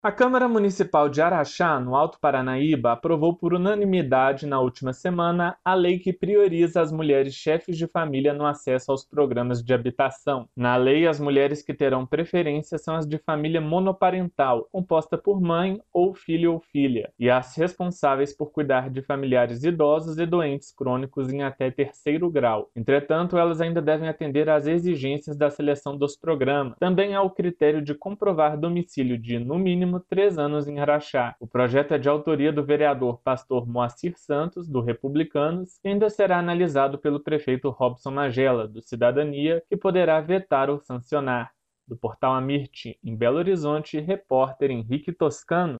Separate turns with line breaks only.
A Câmara Municipal de Araxá, no Alto Paranaíba, aprovou por unanimidade na última semana a lei que prioriza as mulheres chefes de família no acesso aos programas de habitação. Na lei, as mulheres que terão preferência são as de família monoparental, composta por mãe ou filho ou filha, e as responsáveis por cuidar de familiares idosos e doentes crônicos em até terceiro grau. Entretanto, elas ainda devem atender às exigências da seleção dos programas. Também há o critério de comprovar domicílio de, no mínimo, 3 anos em Araxá. O projeto é de autoria do vereador Pastor Moacir Santos, do Republicanos, e ainda será analisado pelo prefeito Robson Magela, do Cidadania, que poderá vetar ou sancionar. Do portal Amirte, em Belo Horizonte, repórter Henrique Toscano.